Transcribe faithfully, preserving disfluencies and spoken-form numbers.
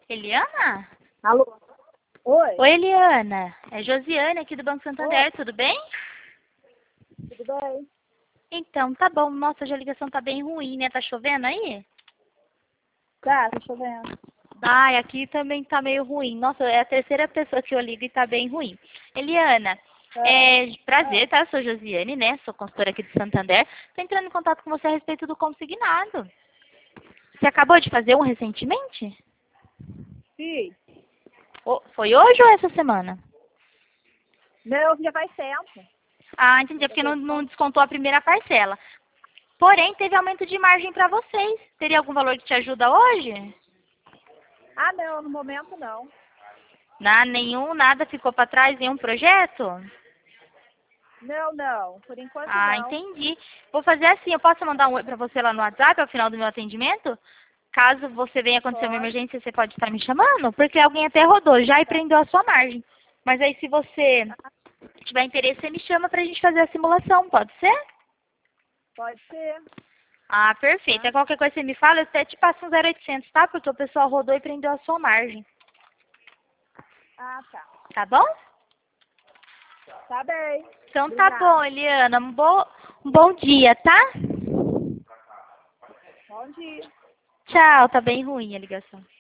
Eliana? Alô? Oi? Oi, Eliana. É Josiane aqui do Banco Santander, Oi. tudo bem? Tudo bem? Então, tá bom. Nossa, hoje a ligação tá bem ruim, né? Tá chovendo aí? Tá, tá chovendo. Ai, aqui também tá meio ruim. Nossa, é a terceira pessoa que eu ligo e tá bem ruim. Eliana, Ah, é ah. prazer, tá? Sou Josiane, né? Sou consultora aqui do Santander. Tô entrando em contato com você a respeito do consignado. Você acabou de fazer um recentemente? Sim. Ô, Foi hoje ou essa semana? Não, já faz tempo. Ah, entendi. É porque não, não descontou a primeira parcela. Porém, teve aumento de margem para vocês. Teria algum valor que te ajuda hoje? Ah, não, no momento não. Na, nenhum, nada ficou para trás, nenhum projeto? Não, não. Por enquanto Ah, não. entendi. Vou fazer assim, eu posso mandar um oi para você lá no WhatsApp ao final do meu atendimento? Caso você venha acontecer uma Pode. emergência, você pode estar me chamando? Porque alguém até rodou já e Tá. prendeu a sua margem. Mas aí se você tiver interesse, você me chama para a gente fazer a simulação, pode ser? Pode ser. Ah, perfeito. Tá? É qualquer coisa que você me fala, eu até te passo um zero oitocentos, tá? Porque o pessoal rodou e prendeu a sua margem. Ah, tá. Tá bom? Tá bem. Então tá bom, Obrigada. Eliana. Um, bo... um bom dia, tá? Bom dia. Tchau, tá bem ruim a ligação.